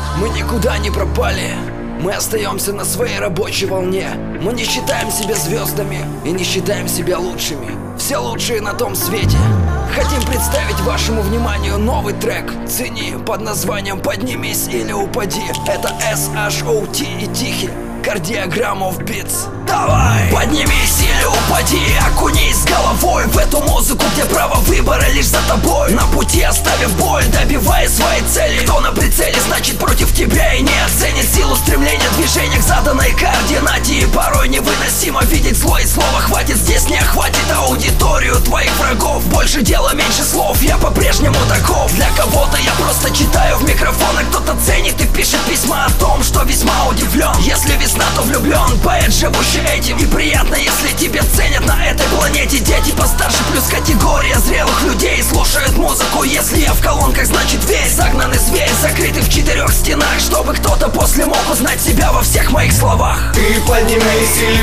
Мы никуда не пропали, мы остаемся на своей рабочей волне. Мы не считаем себя звездами и не считаем себя лучшими. Все лучшие на том свете. Хотим представить вашему вниманию новый трек «Цени» под названием «Поднимись или упади». Это SHOT и Тихий, Кардиограмм of Beats. Давай! Поднимись или упади, окунись с головой в эту музыку, где право выбора лишь за тобой. На пути оставив боль, добивая свои цели. Кто на прицеле, значит против тебя и не оценит силу стремления, движения к заданной координате. И порой невыносимо видеть зло, и слова хватит. Здесь не охватит аудиторию твоих врагов. Больше дела, меньше слов, я по-прежнему таков. Для кого-то я просто читаю в микрофон, а кто-то ценит и пишет письма о том, что весьма удивлен. Если весна, то влюблен, поэт, живущий этим. И приятно, если тебя ценят на этой планете дети постарше, плюс категория зрелых людей слушают музыку. Если я в колонках, значит весь загнанный зверь, закрытый в 4 стенах, чтобы кто-то после мог узнать себя во всех моих словах. Ты поднимись или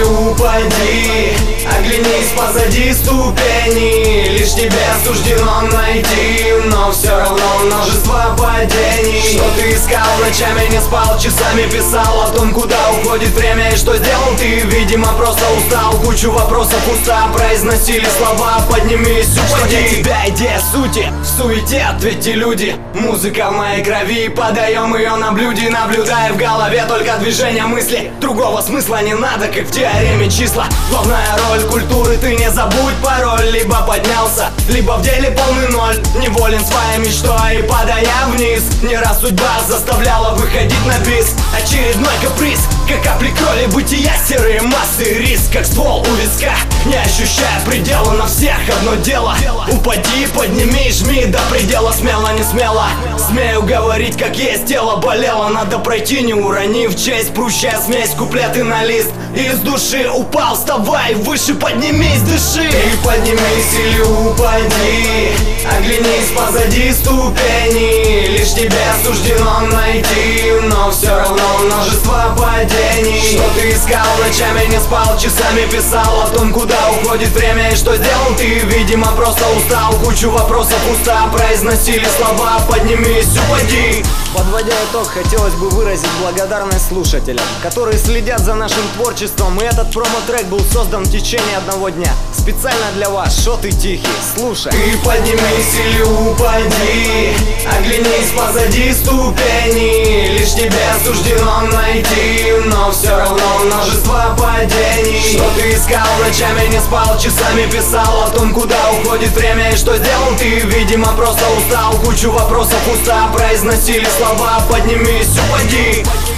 упади, оглянись позади ступеней. Лишь тебе суждено найти, но все равно множество падений. Что ты искал, ночами не спал, часами писал о том, куда уходит время и что сделал ты. Видимо, просто устал, кучу вопросов уста произносили слова «поднимись, упади». Что для тебя идея сути? В суете ответьте, люди. Музыка в моей крови, подаем ее на блюде, наблюдая в голове только движение мысли. Другого смысла не надо, как в теореме числа. Главная роль культуры, ты не забудь пароль. Либо поднялся, либо в деле полный ноль. Неволен своей мечтой, падая вниз. Не раз судьба заставляла выходить на бис. Очередной каприз, как капли крови бытия, серые массы, риск, как ствол у виска. Не ощущая предела, на всех одно дело. Упади, подними, жми до предела, смело, не смело. Смею говорить, как есть, тело болело. Надо пройти, не уронив честь. Прущая смесь, куплеты на лист. Из души упал, вставай выше, поднимись, дыши. Ты поднимись или упади, оглянись позади ступеней. Лишь тебе суждено найти, но все равно множество падений. Что ты искал, ночами не спал, часами писал о том, куда уходит время и что сделал ты. Видимо, просто устал, кучу вопросов уста произносили слова «поднимись, упади». Подводя итог, хотелось бы выразить благодарность слушателям, которые следят за нашим творчеством. И этот промо-трек был создан в течение одного дня. Специально для вас, Шот и Тихий. Слушай. Ты поднимись или упади, оглянись позади ступеней. Лишь тебе суждено найти, но все равно множество падений. Что ты искал, ночами не спал, часами писал о том, куда уходит время и что сделал ты. Видимо, просто устал, кучу вопросов уста произносили слова «поднимись, упади».